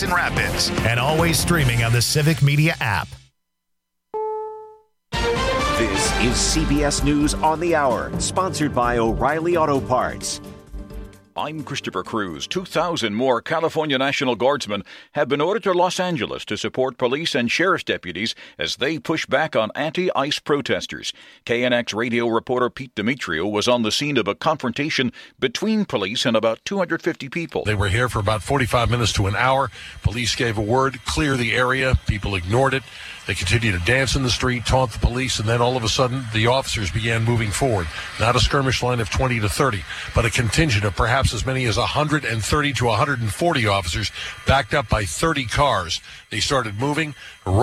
Cedar Rapids, and always streaming on the Civic Media app. This is CBS News on the Hour, sponsored by O'Reilly Auto Parts. I'm Christopher Cruz. 2,000 more California National Guardsmen have been ordered to Los Angeles to support police and sheriff's deputies as they push back on anti-ICE protesters. KNX radio reporter Pete Demetrio was on the scene of a confrontation between police and about 250 people. They were here for about 45 minutes to an hour. Police gave a word, clear the area. People ignored it. They continued to dance in the street, taunt the police, and then all of a sudden, the officers began moving forward. Not a skirmish line of 20 to 30, but a contingent of perhaps as many as 130 to 140 officers backed up by 30 cars. They started moving.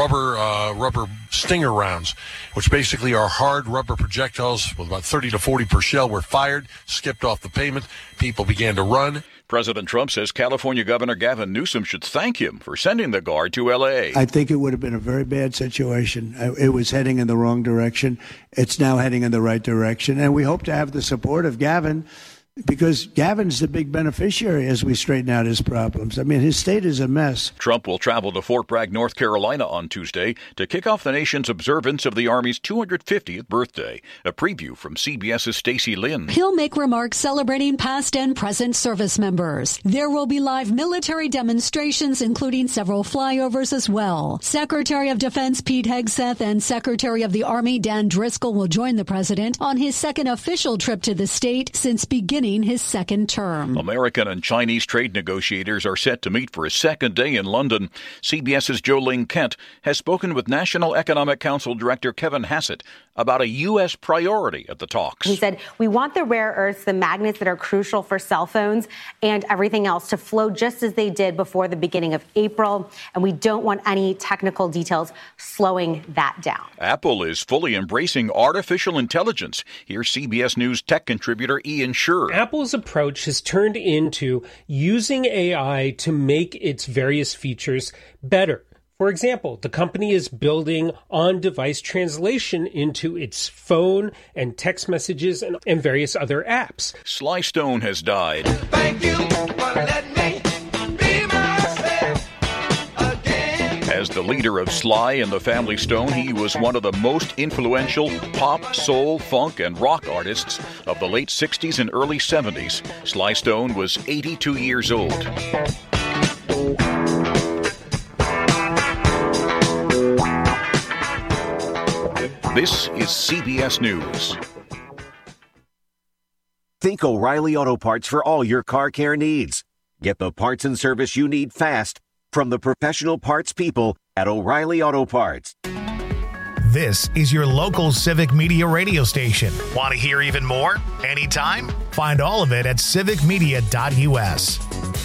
Rubber stinger rounds, which basically are hard rubber projectiles with about 30 to 40 per shell, were fired, skipped off the pavement. People began to run. President Trump says California Governor Gavin Newsom should thank him for sending the Guard to L.A. I think it would have been a very bad situation. It was heading in the wrong direction. It's now heading in the right direction. And we hope to have the support of Gavin, because Gavin's the big beneficiary as we straighten out his problems. I mean, his state is a mess. Trump will travel to Fort Bragg, North Carolina on Tuesday to kick off the nation's observance of the Army's 250th birthday. A preview from CBS's Stacey Lynn. He'll make remarks celebrating past and present service members. There will be live military demonstrations, including several flyovers as well. Secretary of Defense Pete Hegseth and Secretary of the Army Dan Driscoll will join the president on his second official trip to the state since beginning his second term. American and Chinese trade negotiators are set to meet for a second day in London. CBS's Jolene Kent has spoken with National Economic Council Director Kevin Hassett about a U.S. priority at the talks. He said, we want the rare earths, the magnets that are crucial for cell phones and everything else to flow just as they did before the beginning of April. And we don't want any technical details slowing that down. Apple is fully embracing artificial intelligence. Here's CBS News tech contributor Ian Scherr. Apple's approach has turned into using AI to make its various features better. For example, the company is building on-device translation into its phone and text messages and various other apps. Sly Stone has died. Thank you for letting me be myself again. As the leader of Sly and the Family Stone, he was one of the most influential pop, soul, funk, and rock artists of the late 60s and early 70s. Sly Stone was 82 years old. This is CBS News. Think O'Reilly Auto Parts for all your car care needs. Get the parts and service you need fast from the professional parts people at O'Reilly Auto Parts. This is your local Civic Media radio station. Want to hear even more? Anytime? Find all of it at civicmedia.us.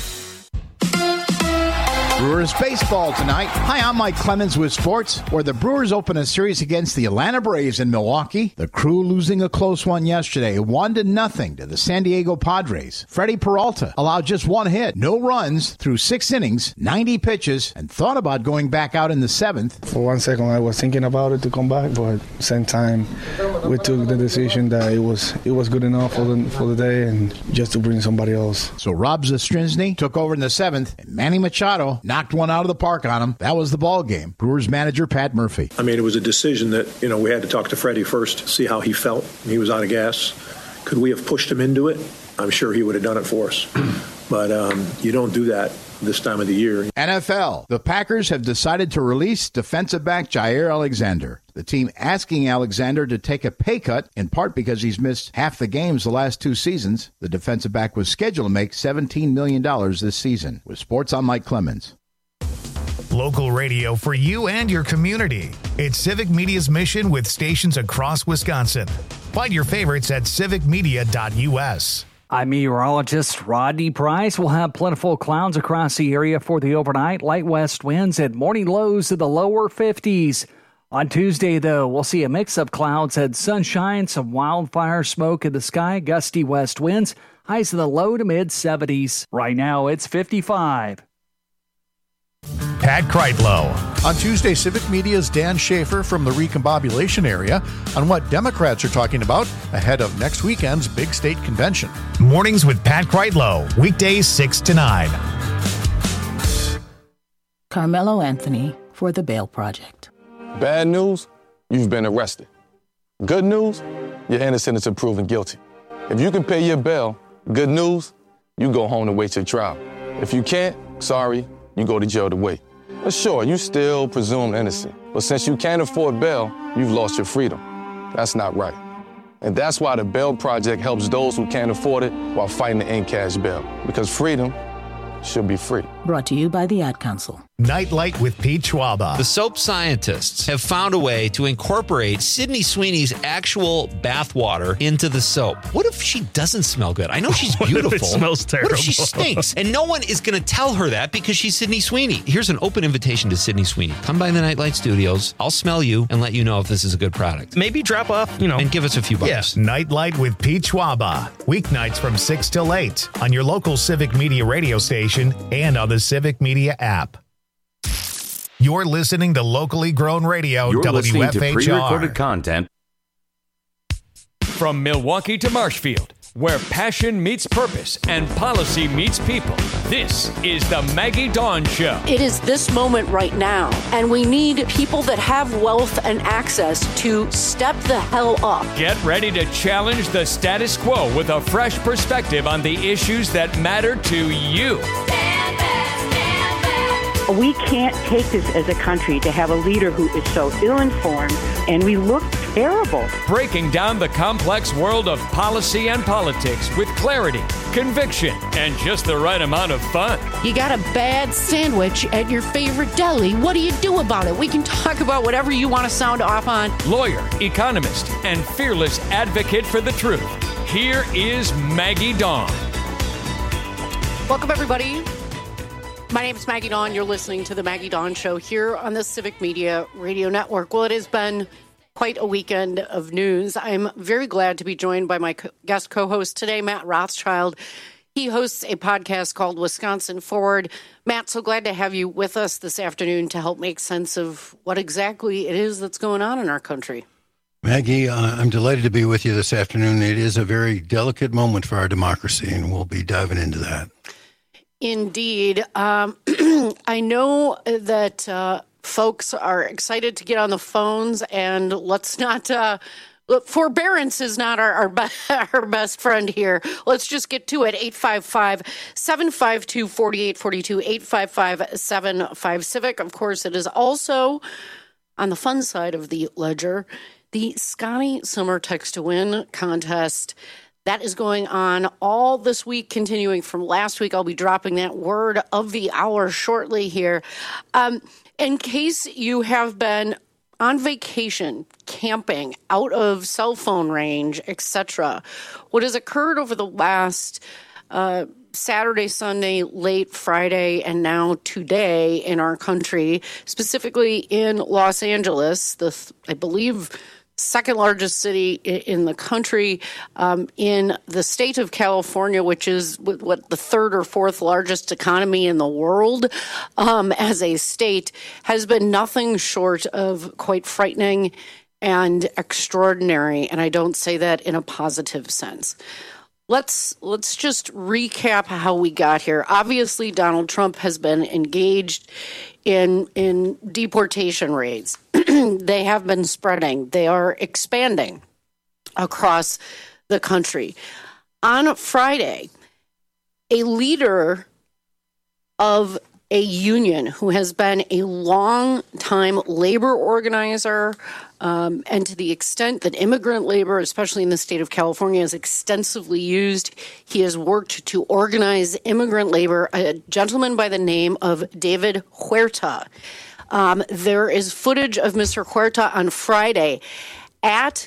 Brewers baseball tonight. Hi, I'm Mike Clemens with sports, where the Brewers open a series against the Atlanta Braves in Milwaukee. The Crew losing a close one yesterday, 1-0 to the San Diego Padres. Freddie Peralta allowed just one hit, no runs through 6 innings, 90 pitches, and thought about going back out in the 7th. For 1 second, I was thinking about it to come back, but at the same time, we took the decision that it was good enough for the day and just to bring somebody else. So Rob Zastryzny took over in the 7th, and Manny Machado knocked one out of the park on him. That was the ball game. Brewers manager Pat Murphy. I mean, it was a decision that, we had to talk to Freddie first, see how he felt. He was out of gas. Could we have pushed him into it? I'm sure he would have done it for us. But you don't do that this time of the year. NFL. The Packers have decided to release defensive back Jair Alexander. The team asking Alexander to take a pay cut, in part because he's missed half the games the last 2 seasons. The defensive back was scheduled to make $17 million this season. With sports, I'm Mike Clemens. Local radio for you and your community. It's Civic Media's mission with stations across Wisconsin. Find your favorites at civicmedia.us. I'm meteorologist Rodney Price. We'll have plentiful clouds across the area for the overnight. Light west winds and morning lows in the lower 50s. On Tuesday, though, we'll see a mix of clouds and sunshine, some wildfire smoke in the sky, gusty west winds, highs in the low to mid 70s. Right now, it's 55. Pat Kreitlow. On Tuesday, Civic Media's Dan Schaefer from the recombobulation area on what Democrats are talking about ahead of next weekend's big state convention. Mornings with Pat Kreitlow, weekdays 6 to 9. Carmelo Anthony for the Bail Project. Bad news, you've been arrested. Good news, you're innocent until proven guilty. If you can pay your bail, good news, you go home to wait your trial. If you can't, sorry, you go to jail to wait. But sure, you still presumed innocent. But since you can't afford bail, you've lost your freedom. That's not right. And that's why the Bail Project helps those who can't afford it while fighting to end cash bail. Because freedom should be free. Brought to you by the Ad Council. Nightlight with Pete Schwaba. The soap scientists have found a way to incorporate Sydney Sweeney's actual bath water into the soap. What if she doesn't smell good? I know she's beautiful. What if it smells terrible? What if she stinks? And no one is going to tell her that because she's Sydney Sweeney. Here's an open invitation to Sydney Sweeney. Come by the Nightlight Studios. I'll smell you and let you know if this is a good product. Maybe drop off, and give us a few bucks. Yes. Nightlight with Pete Schwaba. Weeknights from 6 till 8 on your local Civic Media radio station and on the Civic Media app. You're listening to locally grown radio. You're WFHR. listening to pre-recorded content. From Milwaukee to Marshfield, where passion meets purpose and policy meets people, this is the Maggie Dawn Show. It is this moment right now, and we need people that have wealth and access to step the hell up. Get ready to challenge the status quo with a fresh perspective on the issues that matter to you. We can't take this as a country to have a leader who is so ill-informed, and we look terrible. Breaking down the complex world of policy and politics with clarity, conviction, and just the right amount of fun. You got a bad sandwich at your favorite deli. What do you do about it? We can talk about whatever you want to sound off on. Lawyer, economist, and fearless advocate for the truth. Here is Maggie Dawn. Welcome, everybody. My name is Maggie Dawn. You're listening to the Maggie Dawn Show here on the Civic Media Radio Network. Well, it has been quite a weekend of news. I'm very glad to be joined by my guest co-host today, Matt Rothschild. He hosts a podcast called Wisconsin Forward. Matt, so glad to have you with us this afternoon to help make sense of what exactly it is that's going on in our country. Maggie, I'm delighted to be with you this afternoon. It is a very delicate moment for our democracy, and we'll be diving into that. Indeed. I know that folks are excited to get on the phones, and let's not forbearance is not our best friend here. Let's just get to it. 855-752-4842, 855-75-CIVIC. Of course, it is also on the fun side of the ledger, the Scotty Summer Text to Win contest. That is going on all this week, continuing from last week. I'll be dropping that word of the hour shortly here. In case you have been on vacation, camping, out of cell phone range, etc., what has occurred over the last Saturday, Sunday, late Friday, and now today in our country, specifically in Los Angeles, I believe second largest city in the country, in the state of California, which is what the third or fourth largest economy in the world as a state, has been nothing short of quite frightening and extraordinary. And I don't say that in a positive sense. Let's just recap how we got here. Obviously, Donald Trump has been engaged in deportation raids. They have been spreading. They are expanding across the country. On Friday, a leader of a union who has been a long-time labor organizer, and to the extent that immigrant labor, especially in the state of California, is extensively used, he has worked to organize immigrant labor, a gentleman by the name of David Huerta. There is footage of Mr. Huerta on Friday at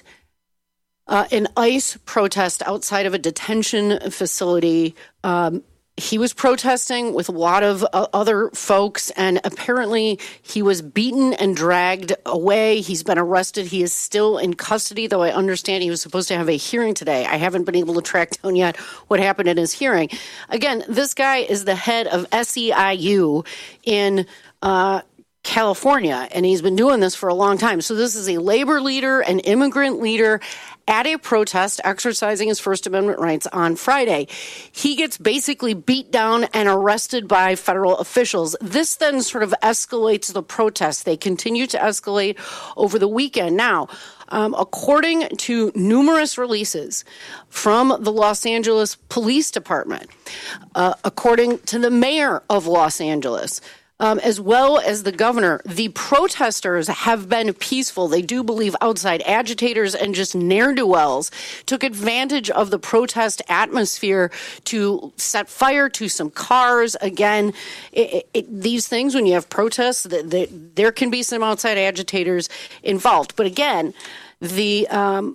an ICE protest outside of a detention facility. He was protesting with a lot of other folks, and apparently he was beaten and dragged away. He's been arrested. He is still in custody, though I understand he was supposed to have a hearing today. I haven't been able to track down yet what happened in his hearing. Again, this guy is the head of SEIU in California, and he's been doing this for a long time. So this is a labor leader, an immigrant leader at a protest exercising his First Amendment rights on Friday. He gets basically beat down and arrested by federal officials. This then sort of escalates the protests. They continue to escalate over the weekend. Now, according to numerous releases from the Los Angeles Police Department, according to the mayor of Los Angeles, as well as the governor, the protesters have been peaceful. They do believe outside agitators and just ne'er-do-wells took advantage of the protest atmosphere to set fire to some cars. Again, these things, when you have protests, there can be some outside agitators involved. But again, the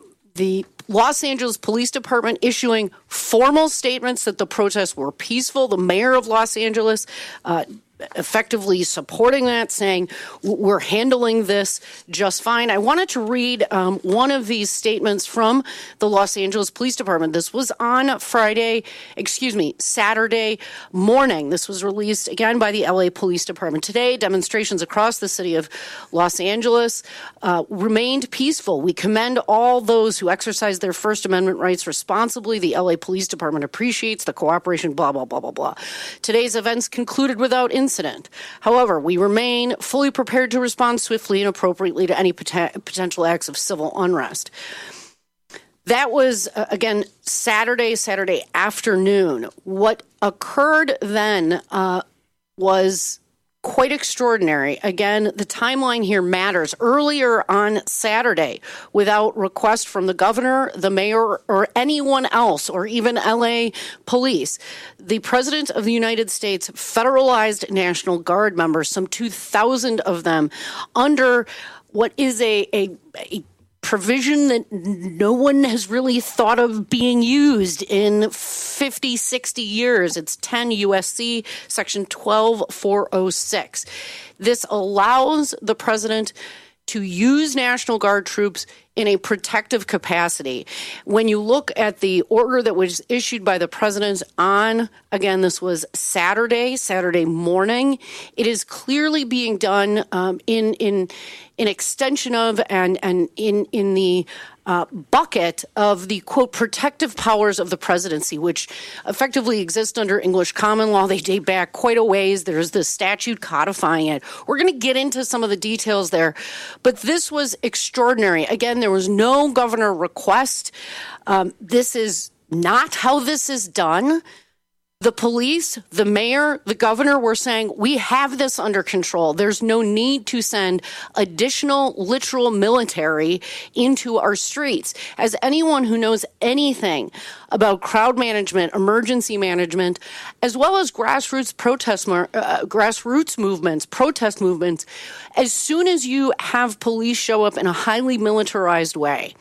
Los Angeles Police Department issuing formal statements that the protests were peaceful. The mayor of Los Angeles effectively supporting that, saying we're handling this just fine. I wanted to read one of these statements from the Los Angeles Police Department. This was on Saturday morning. This was released again by the LA Police Department today. Demonstrations across the city of Los Angeles remained peaceful. We commend all those who exercise their First Amendment rights responsibly. The LA Police Department appreciates the cooperation, blah, blah, blah, blah, blah. Today's events concluded without incident. However, we remain fully prepared to respond swiftly and appropriately to any potential acts of civil unrest. That was, again, Saturday afternoon. What occurred then was quite extraordinary. Again, the timeline here matters. Earlier on Saturday, without request from the governor, the mayor, or anyone else, or even LA police, the president of the United States federalized National Guard members, some 2,000 of them, under what is a provision that no one has really thought of being used in 50, 60 years. It's 10 USC section 12406. This allows the president to use National Guard troops in a protective capacity. When you look at the order that was issued by the president on, again, this was Saturday morning, it is clearly being done in extension of and in the bucket of the, quote, protective powers of the presidency, which effectively exist under English common law. They date back quite a ways. There's the statute codifying it. We're going to get into some of the details there. But this was extraordinary. Again, there was no governor request. This is not how this is done. The police, the mayor, the governor were saying, we have this under control. There's no need to send additional literal military into our streets. As anyone who knows anything about crowd management, emergency management, as well as grassroots movements, protest movements, as soon as you have police show up in a highly militarized way,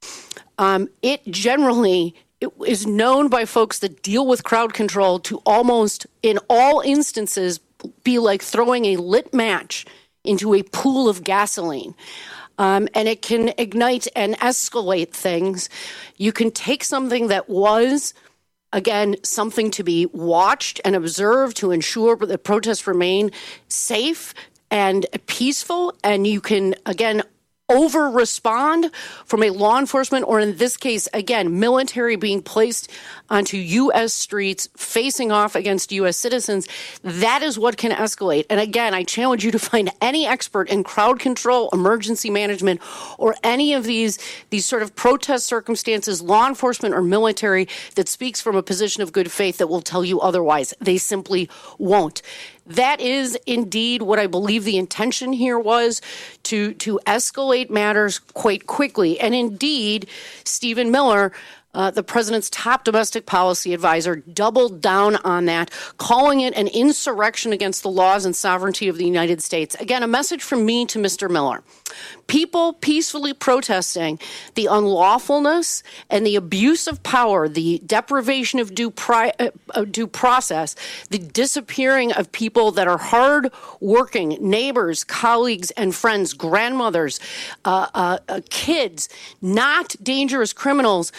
it generally is known by folks that deal with crowd control to almost, in all instances, be like throwing a lit match into a pool of gasoline. And it can ignite and escalate things. You can take something that was, again, something to be watched and observed to ensure that protests remain safe and peaceful, and you can, again, over-respond from a law enforcement, or in this case, again, military being placed onto U.S. streets, facing off against U.S. citizens. That is what can escalate. And again, I challenge you to find any expert in crowd control, emergency management, or any of these sort of protest circumstances, law enforcement or military, that speaks from a position of good faith that will tell you otherwise. They simply won't. That is indeed what I believe the intention here was, to escalate matters quite quickly. And indeed, Stephen Miller, the president's top domestic policy advisor, doubled down on that, calling it an insurrection against the laws and sovereignty of the United States. Again, a message from me to Mr. Miller. People peacefully protesting the unlawfulness and the abuse of power, the deprivation of due process, the disappearing of people that are hard-working neighbors, colleagues, and friends, grandmothers, kids, not dangerous criminals, by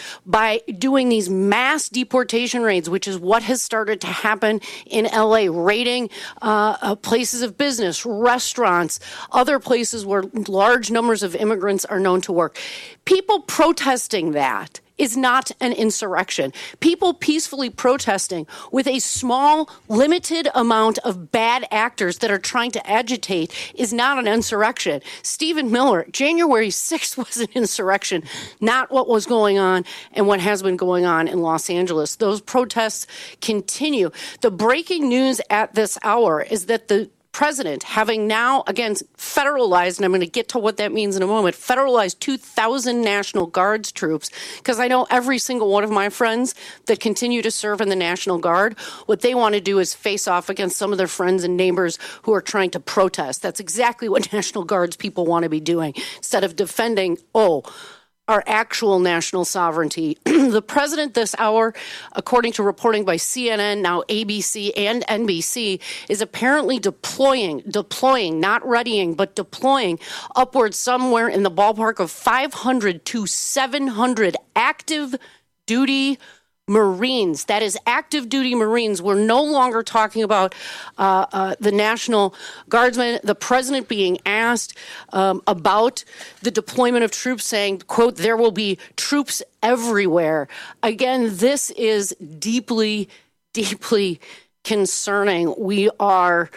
by doing these mass deportation raids, which is what has started to happen in LA, raiding places of business, restaurants, other places where large numbers of immigrants are known to work. People protesting that is not an insurrection. People peacefully protesting with a small, limited amount of bad actors that are trying to agitate is not an insurrection. Stephen Miller, January 6th was an insurrection, not what was going on and what has been going on in Los Angeles. Those protests continue. The breaking news at this hour is that the president, having now, again, federalized, and I'm going to get to what that means in a moment, federalized 2,000 National Guards troops, because I know every single one of my friends that continue to serve in the National Guard, what they want to do is face off against some of their friends and neighbors who are trying to protest. That's exactly what National Guards people want to be doing, instead of defending, our actual national sovereignty. The president this hour, according to reporting by CNN, now ABC and NBC, is apparently deploying, not readying, but deploying upwards somewhere in the ballpark of 500 to 700 active duty Marines. That is active duty Marines. We're no longer talking about the National Guardsmen. The president being asked about the deployment of troops, saying, quote, there will be troops everywhere. Again, this is deeply, deeply concerning. We are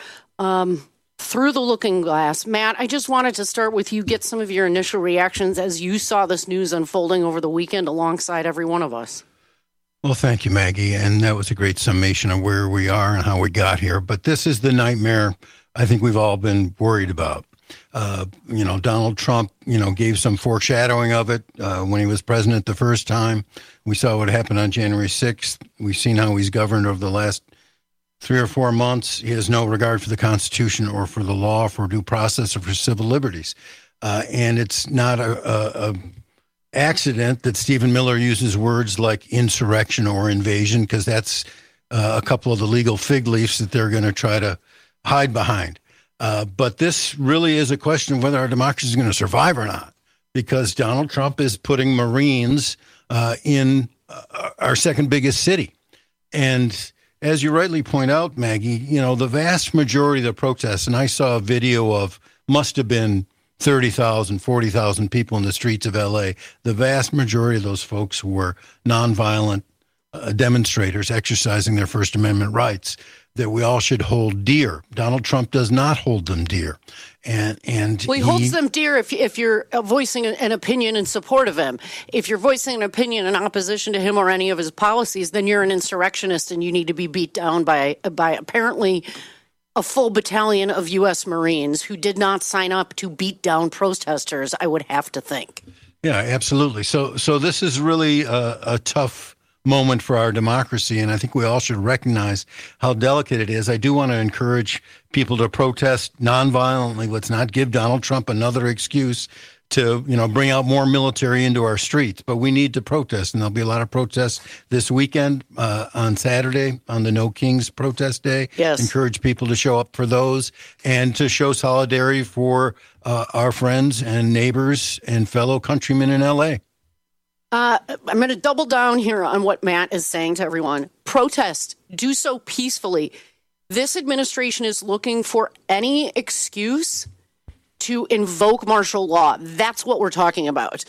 through the looking glass. Matt, I just wanted to start with you, get some of your initial reactions as you saw this news unfolding over the weekend alongside every one of us. Well, thank you, Maggie. And that was a great summation of where we are and how we got here. But this is the nightmare I think we've all been worried about. Donald Trump, gave some foreshadowing of it when he was president the first time. We saw what happened on January 6th. We've seen how he's governed over the last 3 or 4 months. He has no regard for the Constitution or for the law, for due process, or for civil liberties. And it's not a accident that Stephen Miller uses words like insurrection or invasion, because that's a couple of the legal fig leaves that they're going to try to hide behind. But this really is a question of whether our democracy is going to survive or not, because Donald Trump is putting Marines in our second biggest city. And as you rightly point out, Maggie, the vast majority of the protests, and I saw a video of must have been 30,000, 40,000 people in the streets of L.A., the vast majority of those folks were nonviolent demonstrators exercising their First Amendment rights that we all should hold dear. Donald Trump does not hold them dear. And he holds them dear if you're voicing an opinion in support of him. If you're voicing an opinion in opposition to him or any of his policies, then you're an insurrectionist and you need to be beat down by apparently a full battalion of U.S. Marines who did not sign up to beat down protesters, I would have to think. Yeah, absolutely. So this is really a tough moment for our democracy, and I think we all should recognize how delicate it is. I do want to encourage people to protest nonviolently. Let's not give Donald Trump another excuse to, bring out more military into our streets. But we need to protest, and there'll be a lot of protests this weekend on Saturday on the No Kings protest day. Yes. Encourage people to show up for those and to show solidarity for our friends and neighbors and fellow countrymen in L.A. I'm going to double down here on what Matt is saying to everyone. Protest. Do so peacefully. This administration is looking for any excuse to invoke martial law. That's what we're talking about.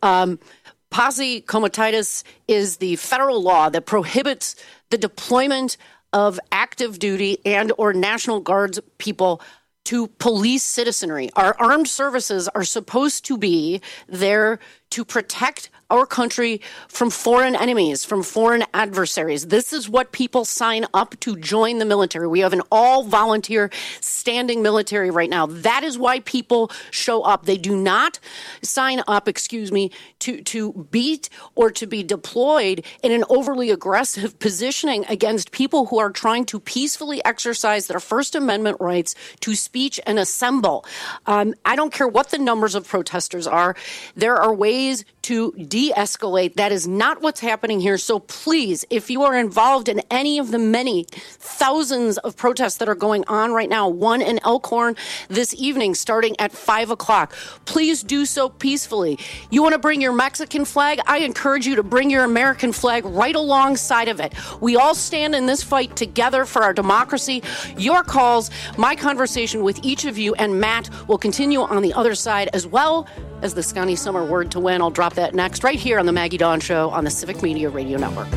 Posse comitatus is the federal law that prohibits the deployment of active duty and or National Guards people to police citizenry. Our armed services are supposed to be there to protect our country from foreign enemies, from foreign adversaries. This is what people sign up to join the military. We have an all-volunteer standing military right now. That is why people show up. They do not sign up, to beat or to be deployed in an overly aggressive positioning against people who are trying to peacefully exercise their First Amendment rights to speech and assemble. I don't care what the numbers of protesters are. There are ways ways to de-escalate. That is not what's happening here. So please, if you are involved in any of the many thousands of protests that are going on right now, one in Elkhorn this evening starting at 5 o'clock, please do so peacefully. You want to bring your Mexican flag? I encourage you to bring your American flag right alongside of it. We all stand in this fight together for our democracy. Your calls, my conversation with each of you, and Matt will continue on the other side, as well as the Scotty Summer word to win. I'll drop that next right here on the Maggie Dawn Show on the Civic Media Radio Network.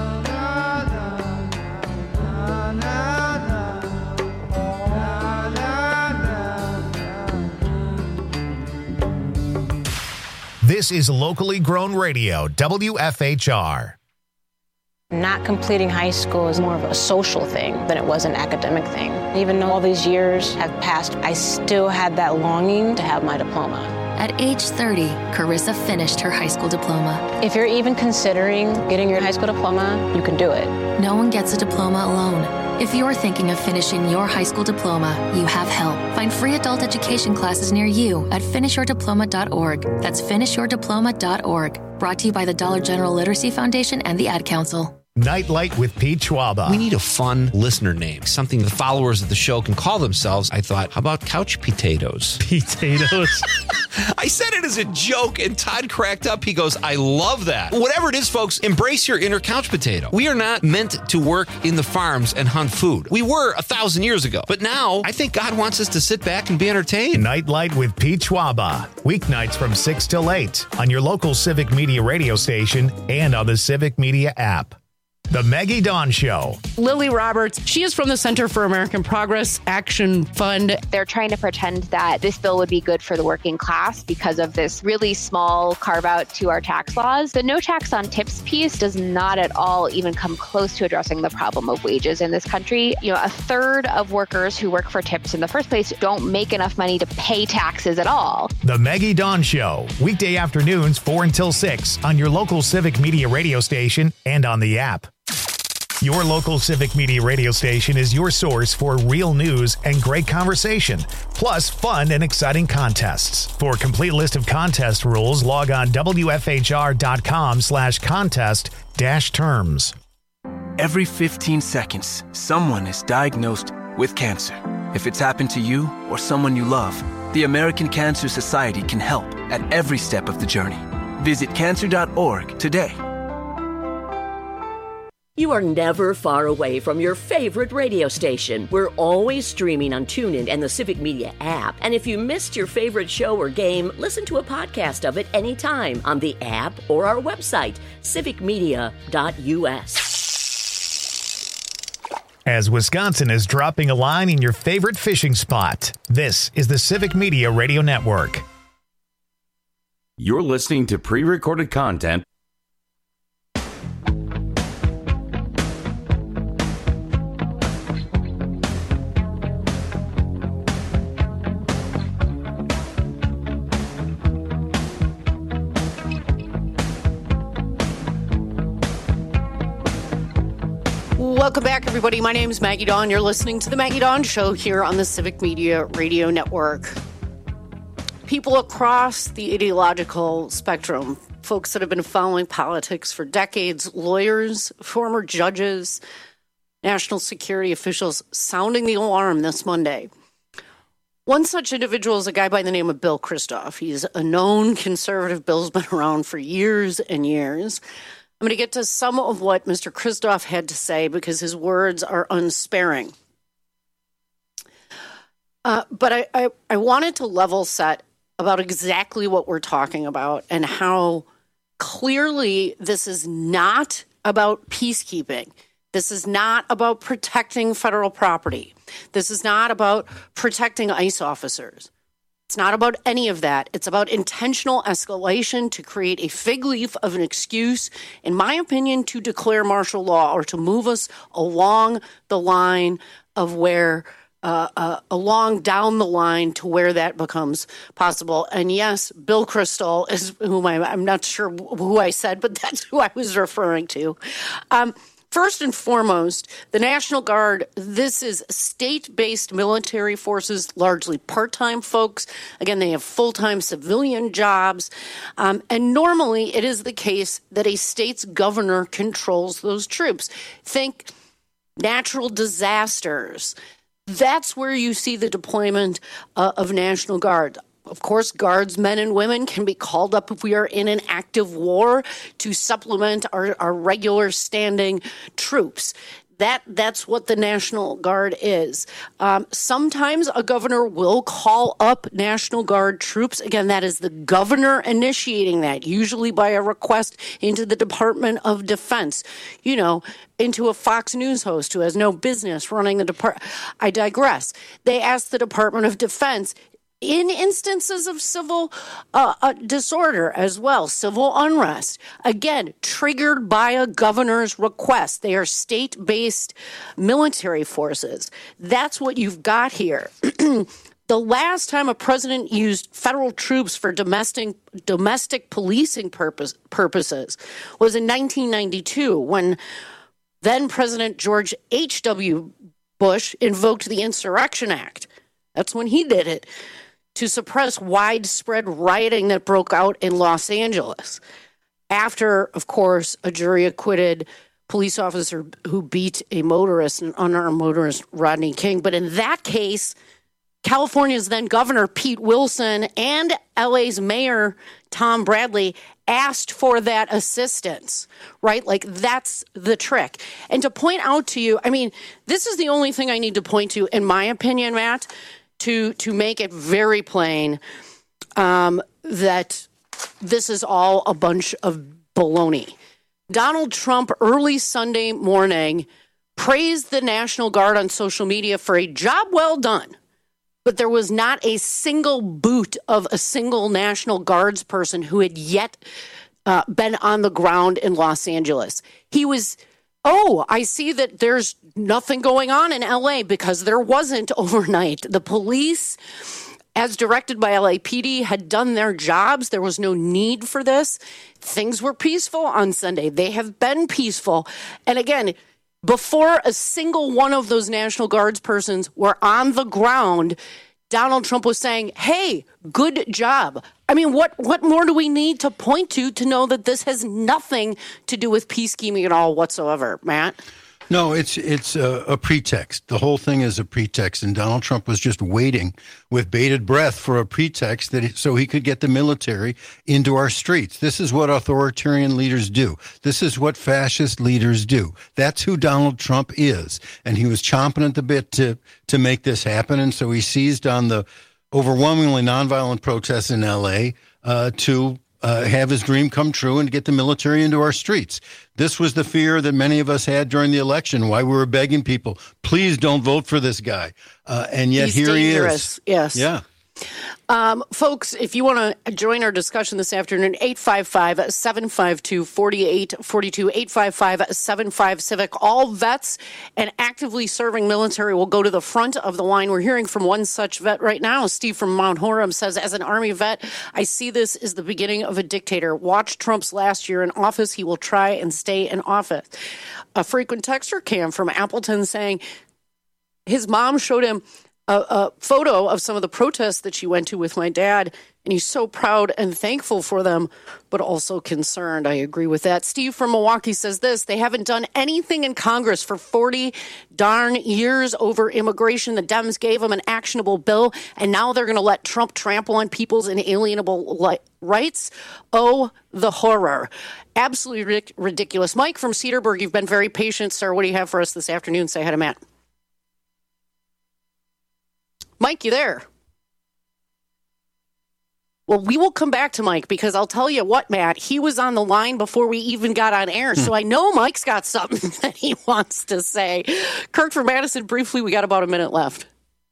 This is locally grown radio, WFHR. Not completing high school is more of a social thing than it was an academic thing. Even though all these years have passed, I still had that longing to have my diploma. At age 30, Carissa finished her high school diploma. If you're even considering getting your high school diploma, you can do it. No one gets a diploma alone. If you're thinking of finishing your high school diploma, you have help. Find free adult education classes near you at finishyourdiploma.org. That's finishyourdiploma.org. Brought to you by the Dollar General Literacy Foundation and the Ad Council. Nightlight with Pete Schwaba. We need a fun listener name, something the followers of the show can call themselves. I thought, how about couch potatoes? Potatoes. I said it as a joke, and Todd cracked up. He goes, I love that. Whatever it is, folks, embrace your inner couch potato. We are not meant to work in the farms and hunt food. We were 1,000 years ago. But now, I think God wants us to sit back and be entertained. Nightlight with Pete Schwaba. Weeknights from 6 till 8 on your local Civic Media radio station and on the Civic Media app. The Maggie Dawn Show. Lily Roberts, she is from the Center for American Progress Action Fund. They're trying to pretend that this bill would be good for the working class because of this really small carve out to our tax laws. The no tax on tips piece does not at all even come close to addressing the problem of wages in this country. You know, a third of workers who work for tips in the first place don't make enough money to pay taxes at all. The Maggie Dawn Show, weekday afternoons 4 until 6 on your local Civic Media radio station and on the app. Your local Civic Media radio station is your source for real news and great conversation, plus fun and exciting contests. For a complete list of contest rules, log on WFHR.com/contest-terms. Every 15 seconds, someone is diagnosed with cancer. If it's happened to you or someone you love, the American Cancer Society can help at every step of the journey. Visit cancer.org today. You are never far away from your favorite radio station. We're always streaming on TuneIn and the Civic Media app. And if you missed your favorite show or game, listen to a podcast of it anytime on the app or our website, civicmedia.us. As Wisconsin is dropping a line in your favorite fishing spot, this is the Civic Media Radio Network. You're listening to pre-recorded content. Welcome back, everybody. My name is Maggie Dawn. You're listening to The Maggie Dawn Show here on the Civic Media Radio Network. People across the ideological spectrum, folks that have been following politics for decades, lawyers, former judges, national security officials sounding the alarm this Monday. One such individual is a guy by the name of Bill Christoph. He's a known conservative. Bill's been around for years and years. I'm going to get to some of what Mr. Christoph had to say because his words are unsparing. But I wanted to level set about exactly what we're talking about and how clearly this is not about peacekeeping. This is not about protecting federal property. This is not about protecting ICE officers. It's not about any of that. It's about intentional escalation to create a fig leaf of an excuse, in my opinion, to declare martial law or to move us along the line of where, along down the line to where that becomes possible. And yes, Bill Kristol is whom I'm not sure who I said, but that's who I was referring to. First and foremost, the National Guard, this is state-based military forces, largely part-time folks. Again, they have full-time civilian jobs. And normally it is the case that a state's governor controls those troops. Think natural disasters. That's where you see the deployment of National Guard. Of course, Guards, men and women, can be called up if we are in an active war to supplement our regular standing troops. That's what the National Guard is. Sometimes a governor will call up National Guard troops. Again, that is the governor initiating that, usually by a request into the Department of Defense, into a Fox News host who has no business running the department. I digress. They ask the Department of Defense in instances of civil disorder as well, civil unrest, again, triggered by a governor's request. They are state-based military forces. That's what you've got here. The last time a president used federal troops for domestic policing purposes was in 1992, when then President George H.W. Bush invoked the Insurrection Act. That's when he did it, to suppress widespread rioting that broke out in Los Angeles. After, of course, a jury acquitted police officer who beat an unarmed motorist, Rodney King. But in that case, California's then governor, Pete Wilson, and LA's mayor, Tom Bradley, asked for that assistance, right? Like, that's the trick. And to point out to you, this is the only thing I need to point to, in my opinion, Matt, to make it very plain that this is all a bunch of baloney. Donald Trump, early Sunday morning, praised the National Guard on social media for a job well done. But there was not a single boot of a single National Guards person who had yet been on the ground in Los Angeles. He was... I see that there's nothing going on in LA, because there wasn't overnight. The police, as directed by LAPD, had done their jobs. There was no need for this. Things were peaceful on Sunday. They have been peaceful. And again, before a single one of those National Guards persons were on the ground, Donald Trump was saying, hey, good job. What more do we need to point to know that this has nothing to do with peacekeeping at all whatsoever, Matt? No, it's a pretext. The whole thing is a pretext, and Donald Trump was just waiting with bated breath for a pretext so he could get the military into our streets. This is what authoritarian leaders do. This is what fascist leaders do. That's who Donald Trump is, and he was chomping at the bit to make this happen, and so he seized on the overwhelmingly nonviolent protests in L.A. To have his dream come true and get the military into our streets. This was the fear that many of us had during the election, why we were begging people, please don't vote for this guy. And yet He's here dangerous. He is. Yes. Yeah. Folks, if you want to join our discussion this afternoon, 855-752-4842, 855-75-CIVIC. All vets and actively serving military will go to the front of the line. We're hearing from one such vet right now. Steve from Mount Horeb says, as an Army vet, I see this as the beginning of a dictator. Watch Trump's last year in office. He will try and stay in office. A frequent texter, Cam from Appleton, saying his mom showed him a photo of some of the protests that she went to with my dad, and he's so proud and thankful for them, but also concerned. I agree with that. Steve from Milwaukee says this: they haven't done anything in Congress for 40 darn years over immigration. The Dems gave them an actionable bill, and now they're going to let Trump trample on people's inalienable rights. Oh, the horror. Absolutely ridiculous. Mike from Cedarburg, you've been very patient, sir. What do you have for us this afternoon? Say hi to Matt. Mike, you there? Well, we will come back to Mike, because I'll tell you what, Matt, he was on the line before we even got on air. So I know Mike's got something that he wants to say. Kirk from Madison, briefly, we got about a minute left.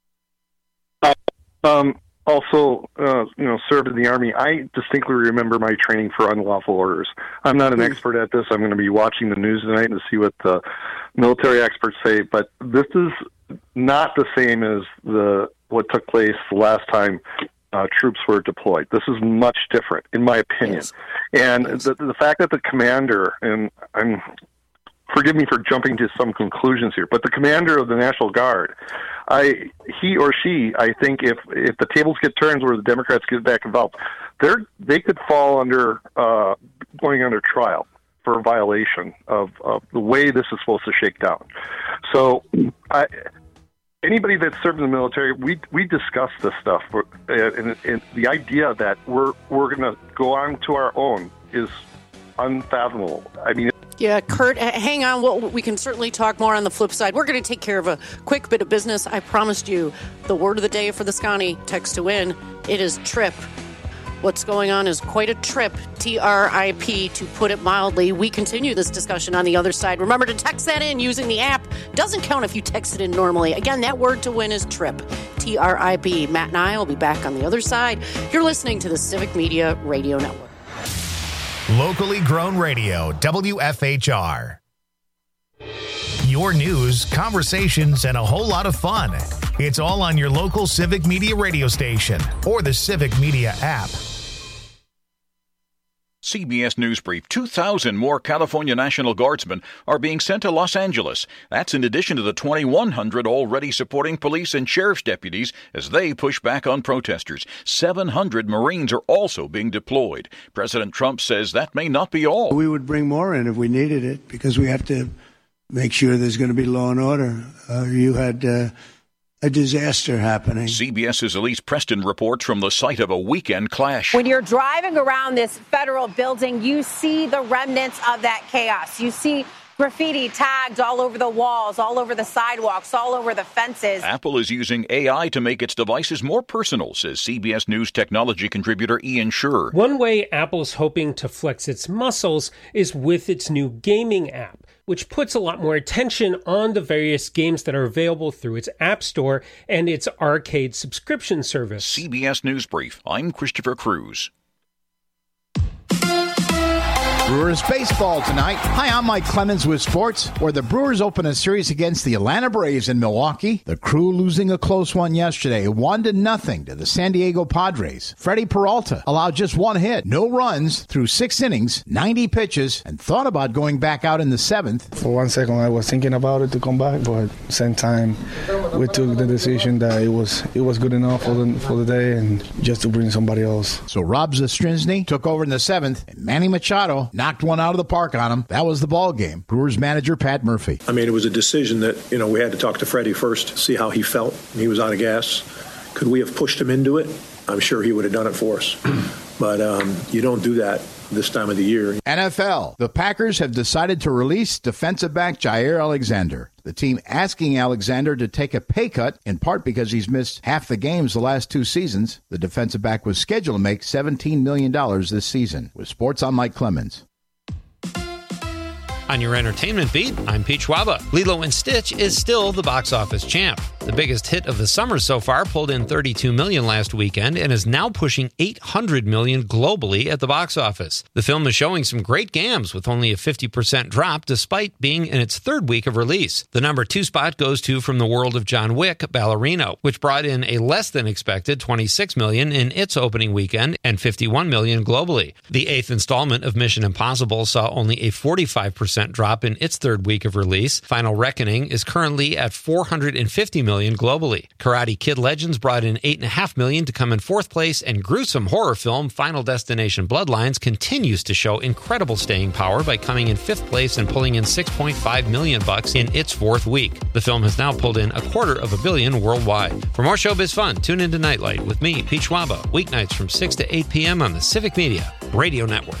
Also, served in the Army. I distinctly remember my training for unlawful orders. I'm not an expert at this. I'm going to be watching the news tonight to see what the military experts say. But this is not the same as what took place the last time troops were deployed. This is much different, in my opinion. Yes. And the fact that the commander, and I'm forgive me for jumping to some conclusions here, but the commander of the National Guard, he or she, I think if the tables get turned where the Democrats get back involved, they could fall under going under trial for a violation of the way this is supposed to shake down. So anybody that's served in the military, we discuss this stuff, and the idea that we're going to go on to our own is unfathomable. I mean, yeah, Kurt, hang on. We can certainly talk more on the flip side. We're going to take care of a quick bit of business. I promised you the word of the day for the Scotty text to win. It is trip. What's going on is quite a trip, TRIP, to put it mildly. We continue this discussion on the other side. Remember to text that in using the app. Doesn't count if you text it in normally. Again, that word to win is trip, TRIP. Matt and I will be back on the other side. You're listening to the Civic Media Radio Network. Locally grown radio, WFHR. Your news, conversations, and a whole lot of fun. It's all on your local Civic Media radio station or the Civic Media app. CBS News Brief. 2,000 more California National Guardsmen are being sent to Los Angeles. That's in addition to the 2,100 already supporting police and sheriff's deputies as they push back on protesters. 700 Marines are also being deployed. President Trump says that may not be all. We would bring more in if we needed it because we have to make sure there's going to be law and order. You had a disaster happening. CBS's Elise Preston reports from the site of a weekend clash. When you're driving around this federal building, you see the remnants of that chaos. You see graffiti tagged all over the walls, all over the sidewalks, all over the fences. Apple is using AI to make its devices more personal, says CBS News technology contributor Ian Scherr. One way Apple's hoping to flex its muscles is with its new gaming app, which puts a lot more attention on the various games that are available through its App Store and its arcade subscription service. CBS News Brief. I'm Christopher Cruz. Brewers baseball tonight. Hi, I'm Mike Clemens with sports, where the Brewers open a series against the Atlanta Braves in Milwaukee. The Crew losing a close one yesterday, 1-0 to the San Diego Padres. Freddie Peralta allowed just one hit, no runs through 6 innings, 90 pitches, and thought about going back out in the 7th. For 1 second, I was thinking about it to come back, but at the same time, we took the decision that it was good enough for the day and just to bring somebody else. So Rob Zastryzny took over in the 7th, and Manny Machado knocked one out of the park on him. That was the ball game. Brewers manager Pat Murphy. I mean, it was a decision that, we had to talk to Freddie first, see how he felt. He was out of gas. Could we have pushed him into it? I'm sure he would have done it for us. But you don't do that this time of the year. NFL. The Packers have decided to release defensive back Jair Alexander. The team asking Alexander to take a pay cut, in part because he's missed half the games the last 2 seasons. The defensive back was scheduled to make $17 million this season. With sports, I'm Mike Clemens. On your entertainment beat, I'm Pete Schwaba. Lilo & Stitch is still the box office champ. The biggest hit of the summer so far pulled in $32 million last weekend and is now pushing $800 million globally at the box office. The film is showing some great gams with only a 50% drop despite being in its 3rd week of release. The number 2 spot goes to From the World of John Wick, Ballerino, which brought in a less than expected $26 million in its opening weekend and $51 million globally. The 8th installment of Mission Impossible saw only a 45% drop in its 3rd week of release. Final Reckoning is currently at $450 million globally. Karate Kid Legends brought in $8.5 million to come in 4th place, and gruesome horror film Final Destination Bloodlines continues to show incredible staying power by coming in 5th place and pulling in $6.5 million in its 4th week. The film has now pulled in $250 million worldwide. For more showbiz fun, tune into Nightlight with me, Pete Schwaba, weeknights from 6 to 8 p.m. on the Civic Media Radio Network.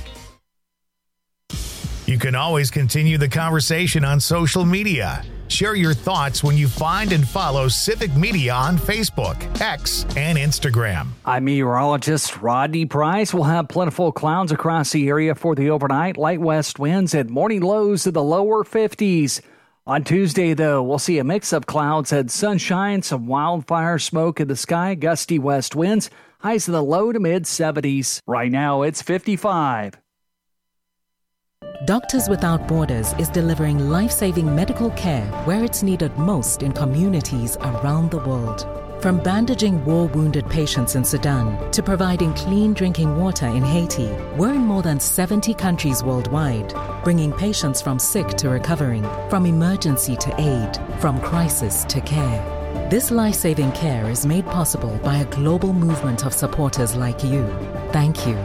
You can always continue the conversation on social media. Share your thoughts when you find and follow Civic Media on Facebook, X, and Instagram. I'm meteorologist Rodney Price. We'll have plentiful clouds across the area for the overnight. Light west winds and morning lows in the lower 50s. On Tuesday, though, we'll see a mix of clouds and sunshine, some wildfire smoke in the sky, gusty west winds, highs in the low to mid 70s. Right now, it's 55. Doctors Without Borders is delivering life-saving medical care where it's needed most in communities around the world. From bandaging war-wounded patients in Sudan to providing clean drinking water in Haiti, we're in more than 70 countries worldwide, bringing patients from sick to recovering, from emergency to aid, from crisis to care. This life-saving care is made possible by a global movement of supporters like you. Thank you.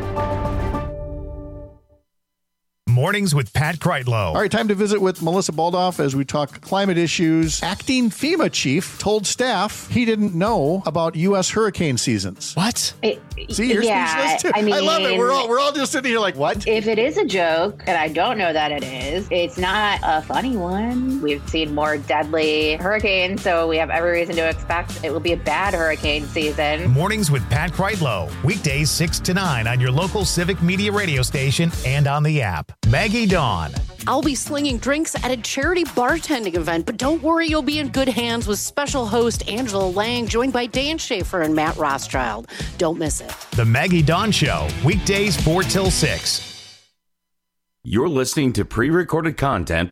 Mornings with Pat Kreitlow. All right, time to visit with Melissa Baldoff as we talk climate issues. Acting FEMA chief told staff he didn't know about U.S. hurricane seasons. What? See, you're speechless too. I love it. We're all just sitting here like, what? If it is a joke, and I don't know that it is, it's not a funny one. We've seen more deadly hurricanes, so we have every reason to expect it will be a bad hurricane season. Mornings with Pat Kreitlow. Weekdays 6 to 9 on your local Civic Media radio station and on the app. Maggie Dawn. I'll be slinging drinks at a charity bartending event, but don't worry, you'll be in good hands with special host Angela Lang, joined by Dan Schaefer and Matt Rothschild. Don't miss it. The Maggie Dawn Show, weekdays 4 till 6. You're listening to pre-recorded content.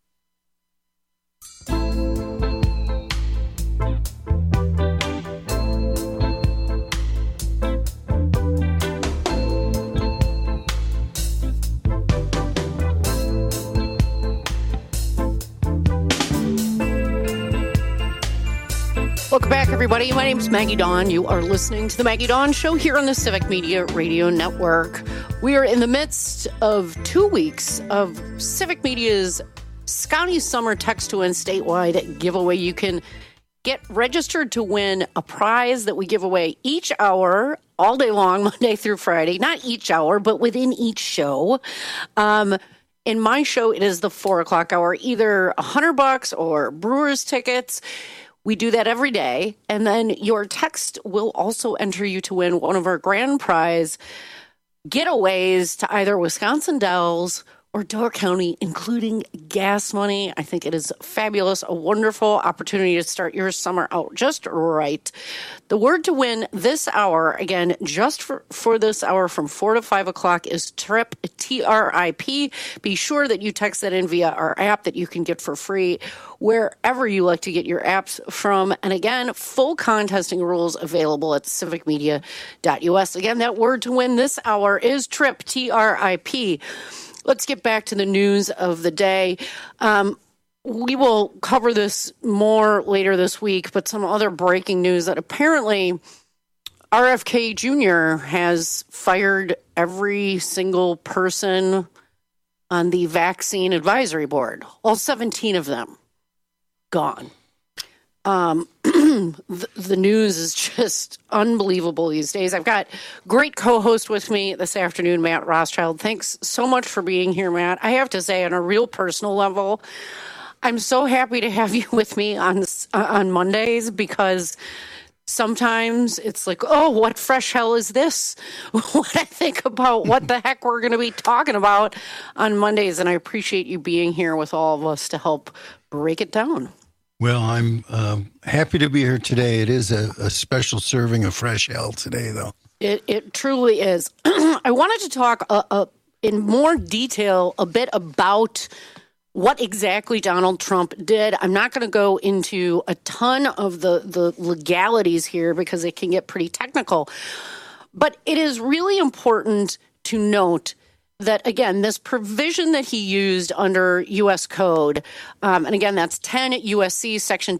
Welcome back, everybody. My name is Maggie Dawn. You are listening to The Maggie Dawn Show here on the Civic Media Radio Network. We are in the midst of 2 weeks of Civic Media's Scotty Summer Text to Win statewide giveaway. You can get registered to win a prize that we give away each hour, all day long, Monday through Friday. Not each hour, but within each show. In my show, it is the 4 o'clock hour, either $100 or Brewers tickets. We do that every day, and then your text will also enter you to win one of our grand prize getaways to either Wisconsin Dells or Door County, including gas money. I think it is fabulous, a wonderful opportunity to start your summer out just right. The word to win this hour, again, just for this hour from 4 to 5 o'clock, is TRIP, T-R-I-P. Be sure that you text that in via our app that you can get for free wherever you like to get your apps from. And again, full contesting rules available at civicmedia.us. Again, that word to win this hour is TRIP, T-R-I-P. Let's get back to the news of the day. We will cover this more later this week, but some other breaking news that apparently RFK Jr. has fired every single person on the vaccine advisory board. All 17 of them gone. The news is just unbelievable these days. I've got great co-host with me this afternoon, Matt Rothschild. Thanks so much for being here, Matt. I have to say, on a real personal level, I'm so happy to have you with me on Mondays, because sometimes it's like, oh, what fresh hell is this? When I think about what the heck we're going to be talking about on Mondays, and I appreciate you being here with all of us to help break it down. Well, I'm happy to be here today. It is a special serving of fresh hell today, though. It truly is. I wanted to talk in more detail a bit about what exactly Donald Trump did. I'm not going to go into a ton of the legalities here because it can get pretty technical. But it is really important to note that, again, this provision that he used under U.S. Code, and again, that's 10 U.S.C. Section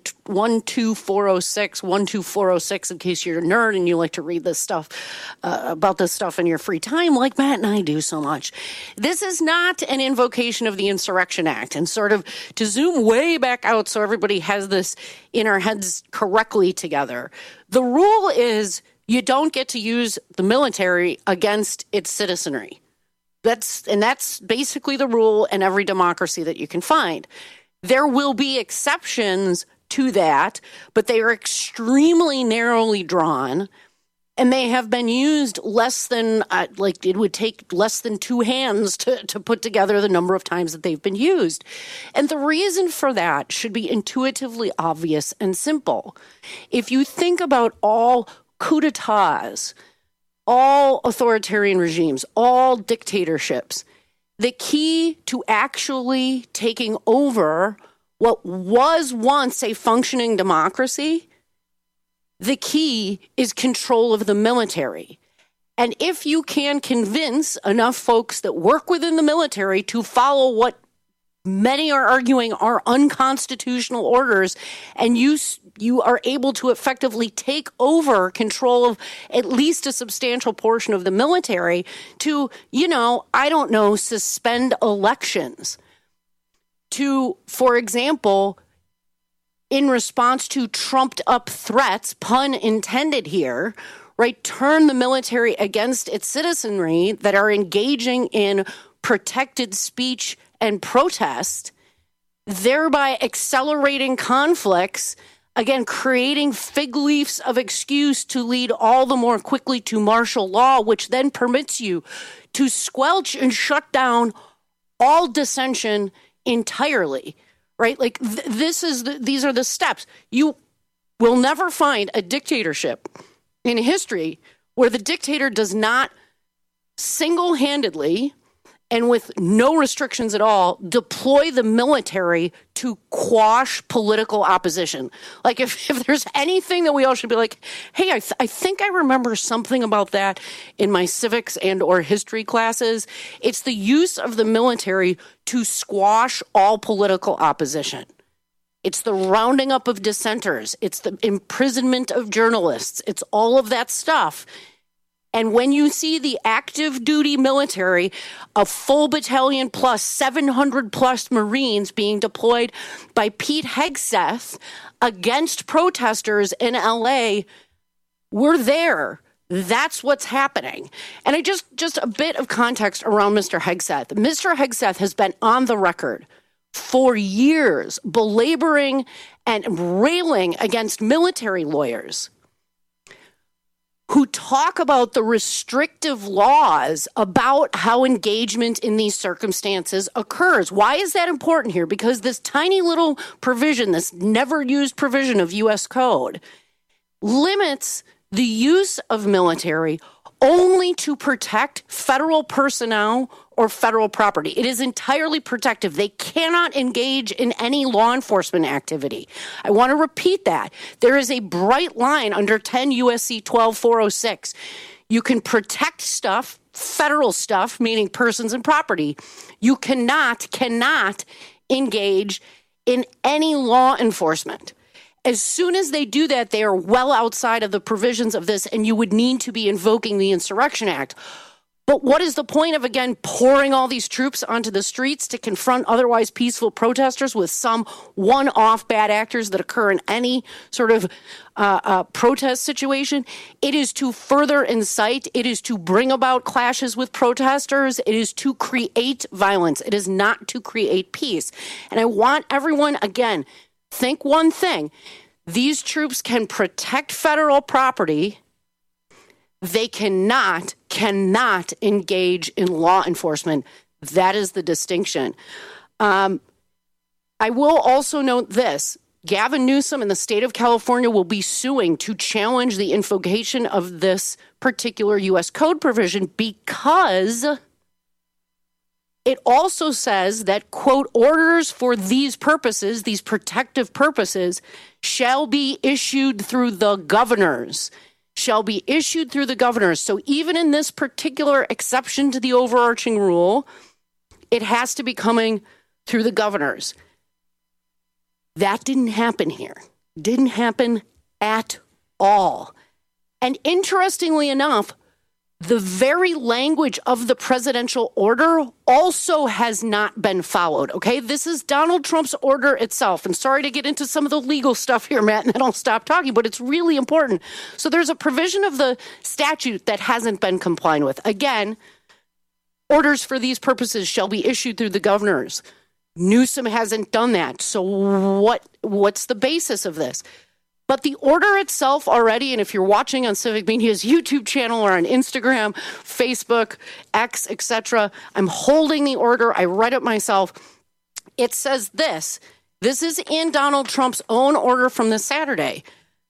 12406, in case you're a nerd and you like to read this stuff, about this stuff in your free time, like Matt and I do so much. This is not an invocation of the Insurrection Act. And sort of to zoom way back out so everybody has this in our heads correctly together, the rule is you don't get to use the military against its citizenry. That's basically the rule in every democracy that you can find. There will be exceptions to that, but they are extremely narrowly drawn, and they have been used less than, it would take less than two hands to put together the number of times that they've been used. And the reason for that should be intuitively obvious and simple. If you think about all coups d'etats, all authoritarian regimes, all dictatorships, the key to actually taking over what was once a functioning democracy, the key is control of the military. And if you can convince enough folks that work within the military to follow what many are arguing are unconstitutional orders, and you are able to effectively take over control of at least a substantial portion of the military to, suspend elections. To, for example, in response to trumped up threats, pun intended here, right, turn the military against its citizenry that are engaging in protected speech and protest, thereby accelerating conflicts, again, creating fig leaves of excuse to lead all the more quickly to martial law, which then permits you to squelch and shut down all dissension entirely, right? Like these are the steps. You will never find a dictatorship in history where the dictator does not single-handedly and with no restrictions at all, deploy the military to quash political opposition. Like if there's anything that we all should be like, hey, I think I remember something about that in my civics and or history classes, it's the use of the military to squash all political opposition. It's the rounding up of dissenters. It's the imprisonment of journalists. It's all of that stuff. And when you see the active duty military, a full battalion plus 700 plus Marines being deployed by Pete Hegseth against protesters in LA, we're there. That's what's happening. And I just a bit of context around Mr. Hegseth. Mr. Hegseth has been on the record for years belaboring and railing against military lawyers who talk about the restrictive laws about how engagement in these circumstances occurs. Why is that important here? Because this tiny little provision, this never used provision of U.S. code, limits the use of military only to protect federal personnel or federal property. It is entirely protective. They cannot engage in any law enforcement activity. I want to repeat that. There is a bright line under 10 U.S.C. 12406. You can protect stuff, federal stuff, meaning persons and property. You cannot engage in any law enforcement. As soon as they do that, they are well outside of the provisions of this, and you would need to be invoking the Insurrection Act. But what is the point of, again, pouring all these troops onto the streets to confront otherwise peaceful protesters with some one-off bad actors that occur in any sort of protest situation? It is to further incite. It is to bring about clashes with protesters. It is to create violence. It is not to create peace. And I want everyone, again, think one thing. These troops can protect federal property. They cannot engage in law enforcement. That is the distinction. I will also note this. Gavin Newsom in the state of California will be suing to challenge the invocation of this particular U.S. code provision because it also says that, quote, orders for these purposes, these protective purposes, shall be issued through the governors. Shall be issued through the governors. So even in this particular exception to the overarching rule, it has to be coming through the governors. That didn't happen here. Didn't happen at all. And interestingly enough, the very language of the presidential order also has not been followed, okay? This is Donald Trump's order itself. And sorry to get into some of the legal stuff here, Matt, and then I'll stop talking, but it's really important. So there's a provision of the statute that hasn't been complied with. Again, orders for these purposes shall be issued through the governors. Newsom hasn't done that. So what's the basis of this? But the order itself already, and if you're watching on Civic Media's YouTube channel or on Instagram, Facebook, X, etc., I'm holding the order. I read it myself. It says this. This is in Donald Trump's own order from this Saturday.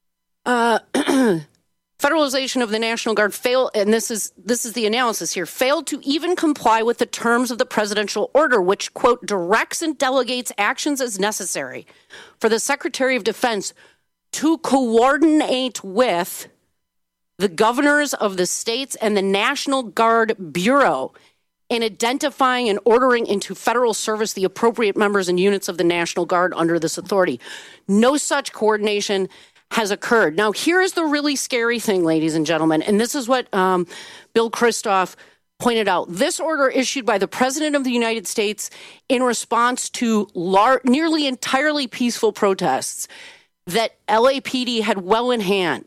Federalization of the National Guard failed, and this is the analysis here, failed to even comply with the terms of the presidential order, which, quote, directs and delegates actions as necessary for the Secretary of Defense to coordinate with the governors of the states and the National Guard Bureau in identifying and ordering into federal service the appropriate members and units of the National Guard under this authority. No such coordination has occurred. Now, here's the really scary thing, ladies and gentlemen, and this is what Bill Christoff pointed out. This order issued by the President of the United States in response to nearly entirely peaceful protests that LAPD had well in hand.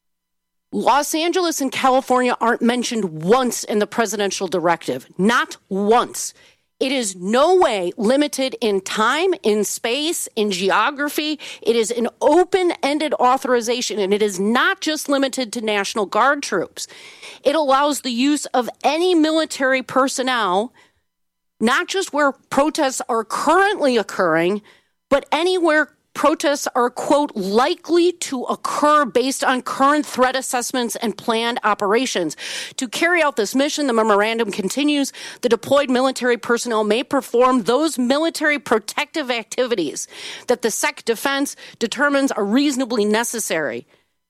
Los Angeles and California aren't mentioned once in the presidential directive. Not once. It is no way limited in time, in space, in geography. It is an open-ended authorization, and it is not just limited to National Guard troops. It allows the use of any military personnel, not just where protests are currently occurring, but anywhere protests are, quote, likely to occur based on current threat assessments and planned operations. To carry out this mission, the memorandum continues, the deployed military personnel may perform those military protective activities that the Sec Defense determines are reasonably necessary.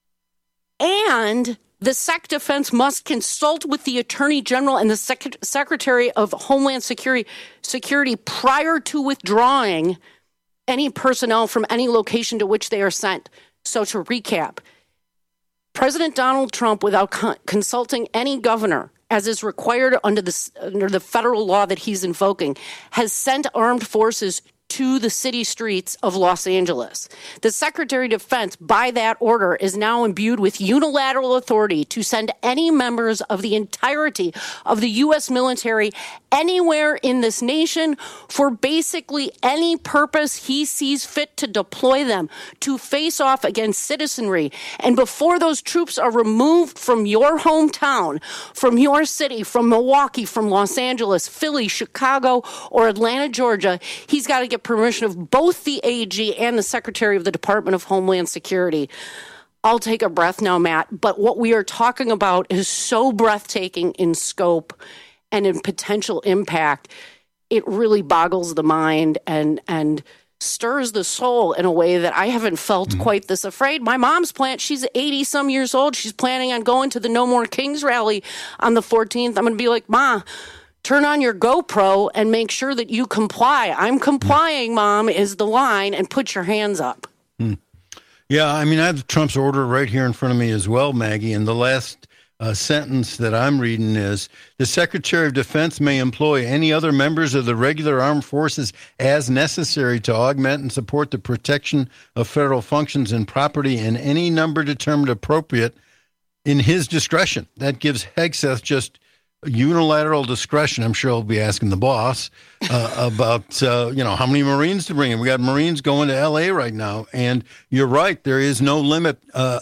And the Sec Defense must consult with the Attorney General and the Secretary of Homeland Security prior to withdrawing any personnel from any location to which they are sent. So to recap, President Donald Trump, without consulting any governor, as is required under the federal law that he's invoking, has sent armed forces to the city streets of Los Angeles. The Secretary of Defense, by that order, is now imbued with unilateral authority to send any members of the entirety of the U.S. military anywhere in this nation for basically any purpose he sees fit to deploy them to face off against citizenry. And before those troops are removed from your hometown, from your city, from Milwaukee, from Los Angeles, Philly, Chicago, or Atlanta, Georgia, he's got to get permission of both the AG and the Secretary of the Department of Homeland Security. I'll take a breath now, Matt, but what we are talking about is so breathtaking in scope and in potential impact. It really boggles the mind and stirs the soul in a way that I haven't felt quite this afraid. My mom's she's 80 some years old. She's planning on going to the No More Kings rally on the 14th. I'm going to be like, Ma, turn on your GoPro and make sure that you comply. I'm complying, Mom, is the line, and put your hands up. Yeah, I mean, I have Trump's order right here in front of me as well, Maggie, and the last sentence that I'm reading is, the Secretary of Defense may employ any other members of the regular armed forces as necessary to augment and support the protection of federal functions and property in any number determined appropriate in his discretion. That gives Hegseth just unilateral discretion. I'm sure he'll be asking the boss about, how many Marines to bring in. We got Marines going to L.A. right now. And you're right, there is no limit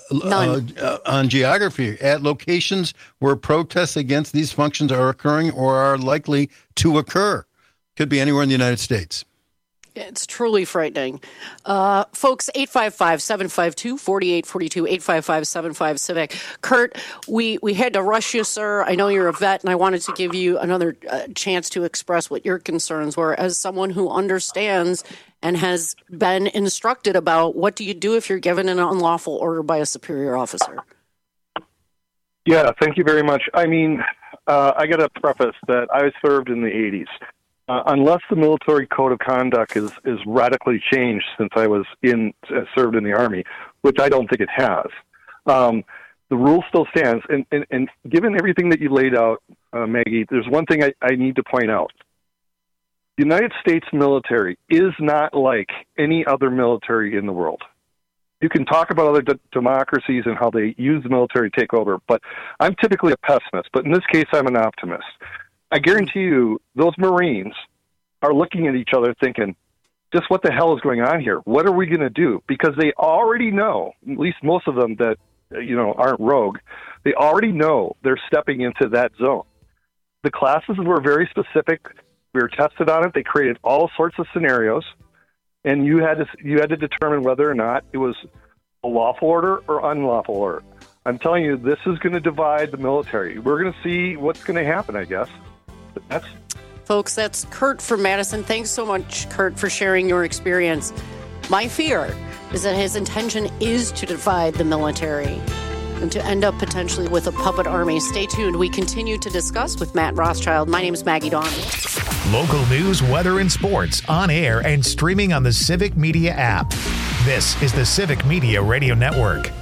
on geography. At locations where protests against these functions are occurring or are likely to occur. Could be anywhere in the United States. It's truly frightening. Folks, 855-752-4842, 855-75-CIVIC. Kurt, we had to rush you, sir. I know you're a vet, and I wanted to give you another chance to express what your concerns were as someone who understands and has been instructed about what do you do if you're given an unlawful order by a superior officer. Yeah, thank you very much. I mean, I got to preface that I served in the 80s. Unless the military code of conduct is radically changed since I was served in the Army, which I don't think it has, the rule still stands. And given everything that you laid out, Maggie, there's one thing I need to point out. The United States military is not like any other military in the world. You can talk about other democracies and how they use the military to take over, but I'm typically a pessimist. But in this case, I'm an optimist. I guarantee you those Marines are looking at each other thinking, just what the hell is going on here? What are we going to do? Because they already know, at least most of them that, aren't rogue, they already know they're stepping into that zone. The classes were very specific. We were tested on it. They created all sorts of scenarios, and you had to determine whether or not it was a lawful order or unlawful order. I'm telling you, this is going to divide the military. We're going to see what's going to happen, I guess. Folks, that's Kurt from Madison. Thanks so much, Kurt, for sharing your experience. My fear is that his intention is to divide the military and to end up potentially with a puppet army. Stay tuned. We continue to discuss with Matt Rothschild. My name is Maggie Dawn. Local news, weather, and sports on air and streaming on the Civic Media app. This is the Civic Media Radio Network.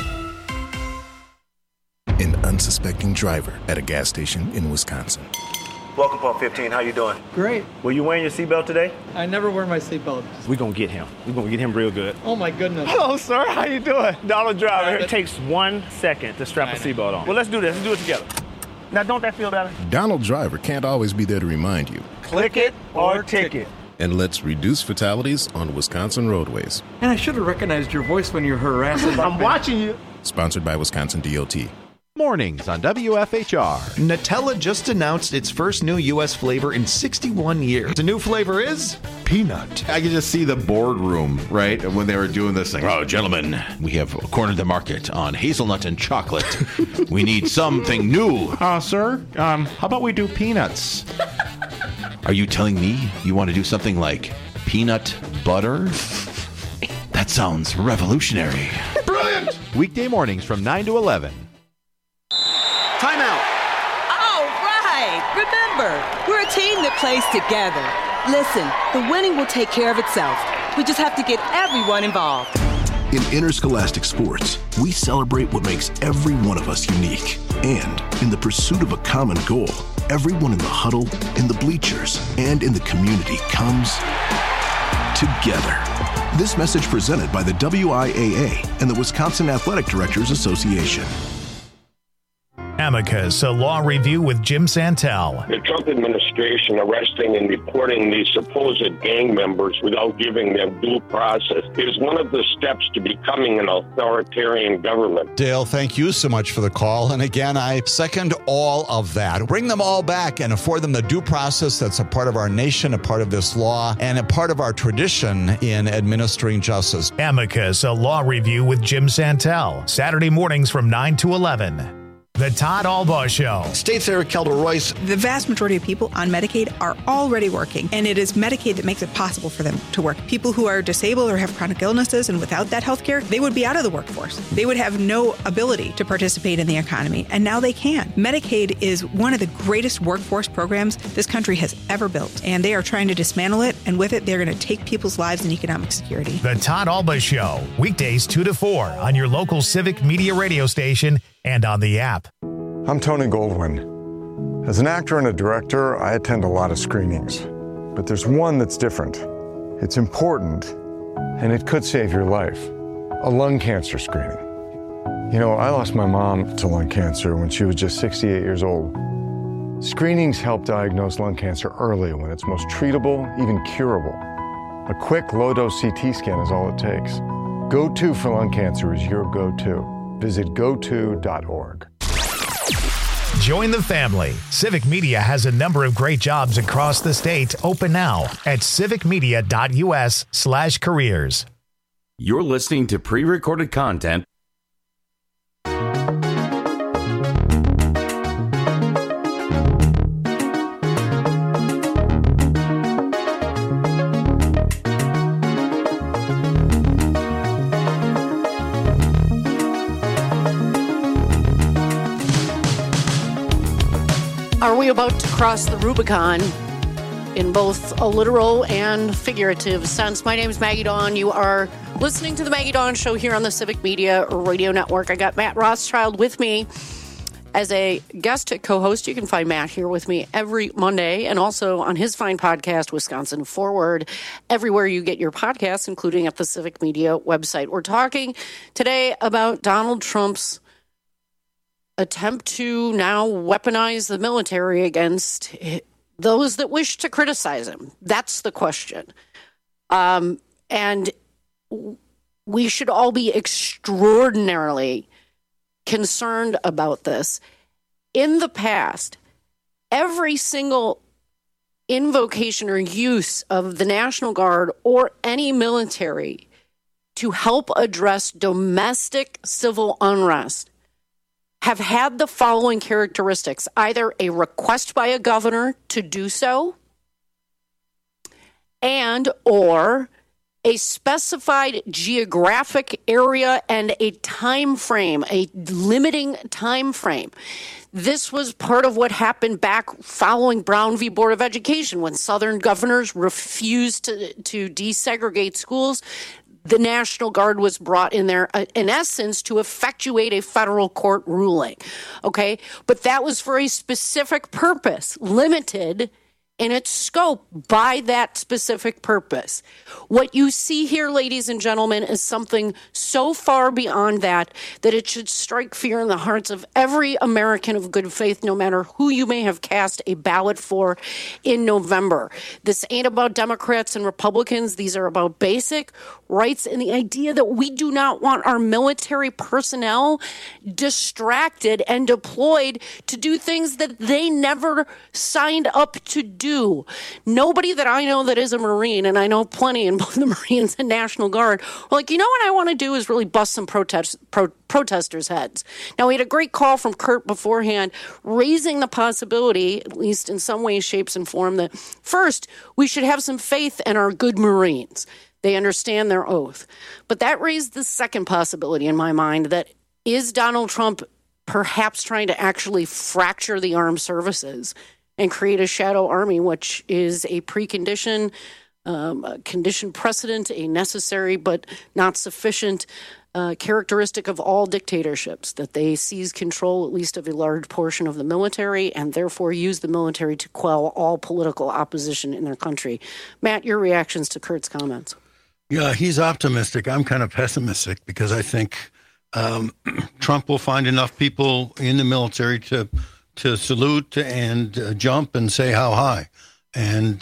An unsuspecting driver at a gas station in Wisconsin. Welcome, Pump 15. How you doing? Great. Were you wearing your seatbelt today? I never wear my seatbelt. We're going to get him. We're going to get him real good. Oh, my goodness. Hello, sir. How you doing? Donald Driver. It takes 1 second to strap a seatbelt on. Well, let's do this. Let's do it together. Now, don't that feel better? Donald Driver can't always be there to remind you. Click it or ticket. And let's reduce fatalities on Wisconsin roadways. And I should have recognized your voice when you're harassing. I'm watching you. Sponsored by Wisconsin DOT. Mornings on WFHR. Nutella just announced its first new U.S. flavor in 61 years. The new flavor is peanut. I could just see the boardroom, right, when they were doing this thing. Oh, gentlemen, we have cornered the market on hazelnut and chocolate. We need something new. Sir, how about we do peanuts? Are you telling me you want to do something like peanut butter? That sounds revolutionary. Brilliant! Weekday mornings from 9 to 11. Timeout. All right. Remember, we're a team that plays together. Listen, the winning will take care of itself. We just have to get everyone involved. In interscholastic sports, we celebrate what makes every one of us unique. And in the pursuit of a common goal, everyone in the huddle, in the bleachers, and in the community comes together. This message presented by the WIAA and the Wisconsin Athletic Directors Association. Amicus, a law review with Jim Santel. The Trump administration arresting and deporting these supposed gang members without giving them due process is one of the steps to becoming an authoritarian government. Dale, thank you so much for the call. And again, I second all of that. Bring them all back and afford them the due process that's a part of our nation, a part of this law, and a part of our tradition in administering justice. Amicus, a law review with Jim Santel. Saturday mornings from 9 to 11. The Todd Albaugh Show. State Senator Kelda Royce. The vast majority of people on Medicaid are already working, and it is Medicaid that makes it possible for them to work. People who are disabled or have chronic illnesses, and without that health care, they would be out of the workforce. They would have no ability to participate in the economy, and now they can. Medicaid is one of the greatest workforce programs this country has ever built, and they are trying to dismantle it, and with it, they're going to take people's lives and economic security. The Todd Albaugh Show, weekdays 2 to 4 on your local Civic Media radio station and on the app. I'm Tony Goldwyn. As an actor and a director, I attend a lot of screenings. But there's one that's different. It's important, and it could save your life. A lung cancer screening. You know, I lost my mom to lung cancer when she was just 68 years old. Screenings help diagnose lung cancer early when it's most treatable, even curable. A quick, low-dose CT scan is all it takes. Go-To for lung cancer is your go-to. Visit goto.org. Join the family. Civic Media has a number of great jobs across the state open now at civicmedia.us/careers. You're listening to pre-recorded content. Are we about to cross the Rubicon in both a literal and figurative sense? My name is Maggie Dawn. You are listening to the Maggie Dawn Show here on the Civic Media Radio Network. I got Matt Rothschild with me as a guest co-host. You can find Matt here with me every Monday and also on his fine podcast, Wisconsin Forward, everywhere you get your podcasts, including at the Civic Media website. We're talking today about Donald Trump's attempt to now weaponize the military against those that wish to criticize him. That's the question. And we should all be extraordinarily concerned about this. In the past, every single invocation or use of the National Guard or any military to help address domestic civil unrest have had the following characteristics: either a request by a governor to do so, and or a specified geographic area and a time frame, a limiting time frame. This was part of what happened back following Brown v. Board of Education when Southern governors refused to desegregate schools. The National Guard was brought in there, in essence, to effectuate a federal court ruling. Okay? But that was for a specific purpose, limited in its scope by that specific purpose. What you see here, ladies and gentlemen, is something so far beyond that it should strike fear in the hearts of every American of good faith, no matter who you may have cast a ballot for in November. This ain't about Democrats and Republicans. These are about basic rights and the idea that we do not want our military personnel distracted and deployed to do things that they never signed up to do. Nobody that I know that is a Marine, and I know plenty in both the Marines and National Guard, are like, what I want to do is really bust some protesters' heads. Now, we had a great call from Kurt beforehand, raising the possibility, at least in some ways, shapes, and form, that first, we should have some faith in our good Marines. They understand their oath. But that raised the second possibility in my mind, that is Donald Trump perhaps trying to actually fracture the armed services and create a shadow army, which is a precondition, a condition precedent, a necessary but not sufficient characteristic of all dictatorships, that they seize control at least of a large portion of the military and therefore use the military to quell all political opposition in their country. Matt, your reactions to Kurt's comments? Yeah, he's optimistic. I'm kind of pessimistic because I think Trump will find enough people in the military to salute and jump and say how high. And,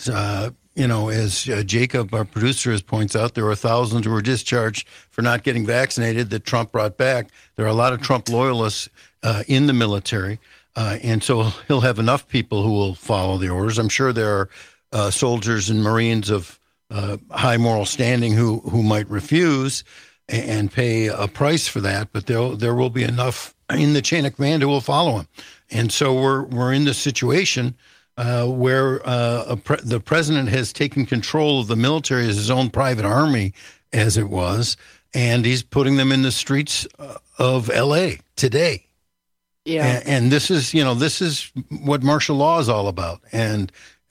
as Jacob, our producer, points out, there are thousands who were discharged for not getting vaccinated that Trump brought back. There are a lot of Trump loyalists in the military. And so he'll have enough people who will follow the orders. I'm sure there are soldiers and Marines of high moral standing who might refuse and pay a price for that. But there will be enough in the chain of command who will follow him. And so we're in this situation where the president has taken control of the military as his own private army, as it was, and he's putting them in the streets of L.A. today. Yeah, and this is what martial law is all about. And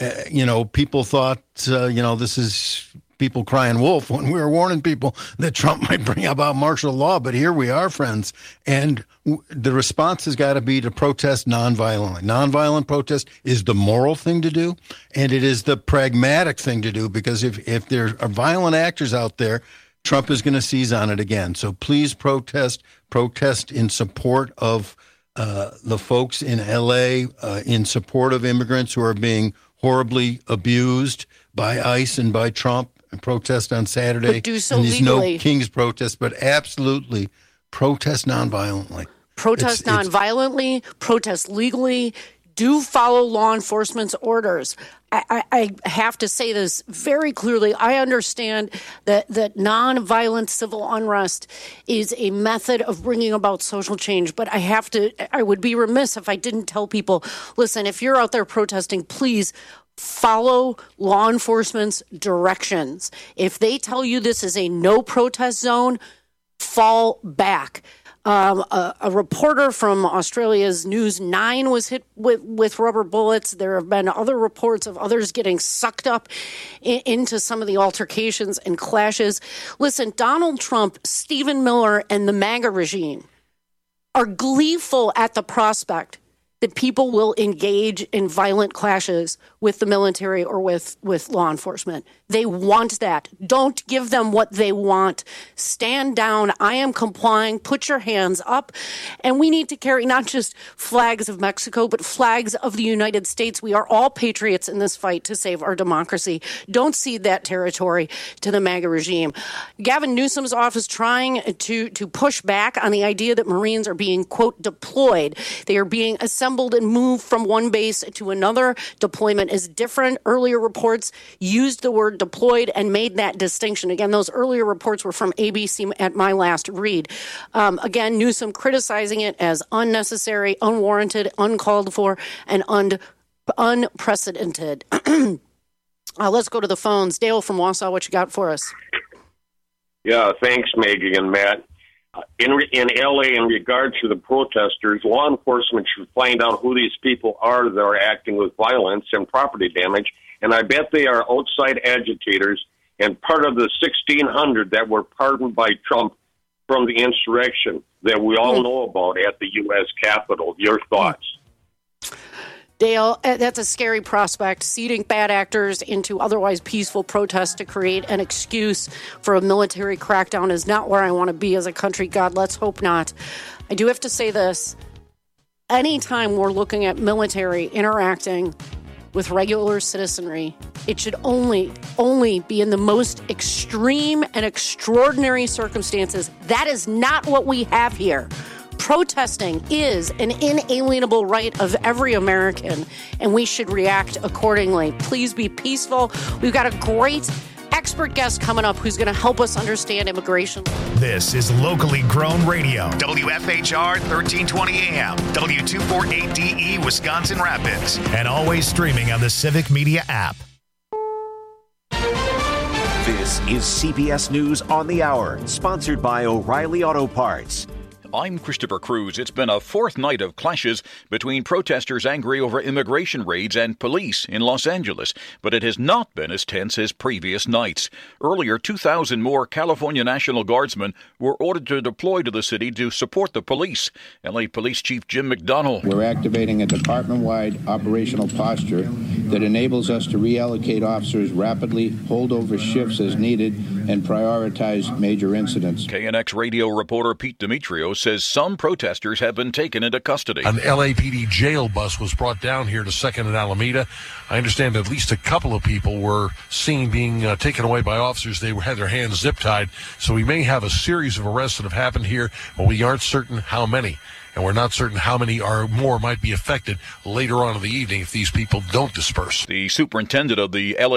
people thought this is people crying wolf when we were warning people that Trump might bring about martial law. But here we are, friends. And the response has got to be to protest nonviolently. Nonviolent protest is the moral thing to do, and it is the pragmatic thing to do, because if there are violent actors out there, Trump is going to seize on it again. So please protest in support of the folks in L.A., in support of immigrants who are being horribly abused by ICE and by Trump. Protest on Saturday. But do so and there's legally. No King's protest, but absolutely protest nonviolently. Protest nonviolently, protest legally, do follow law enforcement's orders. I have to say this very clearly. I understand that nonviolent civil unrest is a method of bringing about social change, but I would be remiss if I didn't tell people, listen, if you're out there protesting, please follow law enforcement's directions. If they tell you this is a no protest zone, fall back. A reporter from Australia's News 9 was hit with rubber bullets. There have been other reports of others getting sucked up into some of the altercations and clashes. Listen, Donald Trump, Stephen Miller, and the MAGA regime are gleeful at the prospect that people will engage in violent clashes with the military or with law enforcement. They want that. Don't give them what they want. Stand down. I am complying. Put your hands up. And we need to carry not just flags of Mexico, but flags of the United States. We are all patriots in this fight to save our democracy. Don't cede that territory to the MAGA regime. Gavin Newsom's office trying to push back on the idea that Marines are being, quote, deployed. They are being assembled and moved from one base to another. Deployment is different. Earlier reports used the word deployed and made that distinction. Again, those earlier reports were from ABC at my last read. Again, Newsom criticizing it as unnecessary, unwarranted, uncalled for, and unprecedented. Let's go to the phones. Dale from Wausau, what you got for us? Yeah, thanks, Maggie and Matt. In L.A., in regards to the protesters, law enforcement should find out who these people are that are acting with violence and property damage, and I bet they are outside agitators and part of the 1,600 that were pardoned by Trump from the insurrection that we all know about at the U.S. Capitol. Your thoughts? Dale, that's a scary prospect. Seeding bad actors into otherwise peaceful protests to create an excuse for a military crackdown is not where I want to be as a country. God, let's hope not. I do have to say this. Anytime we're looking at military interacting with regular citizenry, it should only be in the most extreme and extraordinary circumstances. That is not what we have here. Protesting is an inalienable right of every American, and we should react accordingly. Please be peaceful. We've got a great expert guest coming up who's going to help us understand immigration. This is locally grown radio. WFHR 1320 AM, W248DE Wisconsin Rapids, and always streaming on the Civic Media app. This is CBS News on the Hour, sponsored by O'Reilly Auto Parts. I'm Christopher Cruz. It's been a fourth night of clashes between protesters angry over immigration raids and police in Los Angeles, but it has not been as tense as previous nights. Earlier, 2,000 more California National Guardsmen were ordered to deploy to the city to support the police. LA Police Chief Jim McDonnell. We're activating a department-wide operational posture that enables us to reallocate officers rapidly, hold over shifts as needed, and prioritize major incidents. KNX radio reporter Pete Demetrio says some protesters have been taken into custody. An LAPD jail bus was brought down here to 2nd and Alameda. I understand at least a couple of people were seen being taken away by officers. They had their hands zip-tied. So we may have a series of arrests that have happened here, but we aren't certain how many. And we're not certain how many or more might be affected later on in the evening if these people don't disperse. The superintendent of the LA